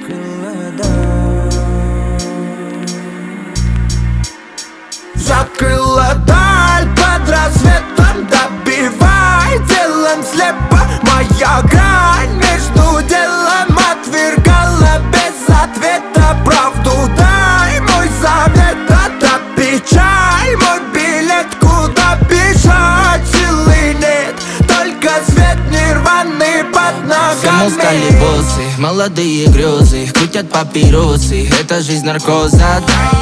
Закрыла даль под рассветом, добивай делом слепо. Моя грань между делом отвергала без ответа. Правду дай, мой завет, это печаль, мой билет. Куда бежать, силы нет, только свет нирваны под ногами. Всем устали боссы, молодые грезы, крутят папиросы, это жизнь наркоза.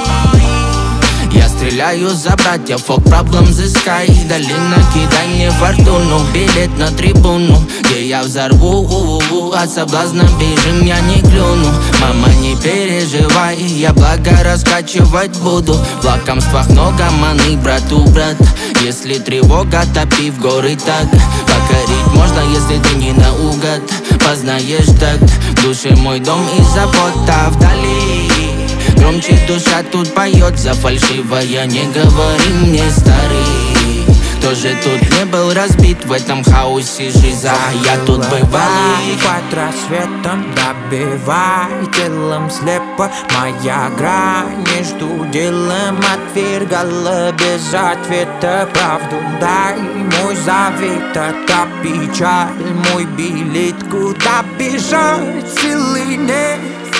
Я стреляю за братьев, fuck problems is sky. Долина, кидай мне фортуну, билет на трибуну, где я взорву, от соблазна бежим, я не клюну. Мама, не переживай, я благо раскачивать буду. В лакомствах много маны, брату, брат. Если тревога, топи в горы так. Покорить можно, если ты не наугад. Познаешь так, в душе мой дом и забота вдали. Громче душа тут поет, за фальшивое не говори мне, старый. Тоже тут не был разбит в этом хаосе жиза, я тут бывалый. Под рассветом добивай телом слепо. Моя грань между делом отвергала без ответа. Правду дай, мой завет, это печаль, мой билет. Куда бежать, силы нет.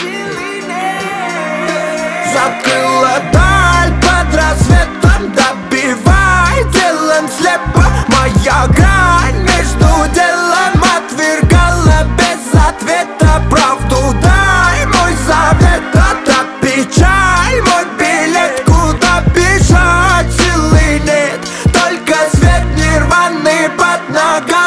Закрыла даль под рассветом, добивай делом слепо. Моя грань между делом отвергала без ответа. Правду дай, мой завет, это печаль, мой билет. Куда бежать, силы нет, только свет нирваны под ногами.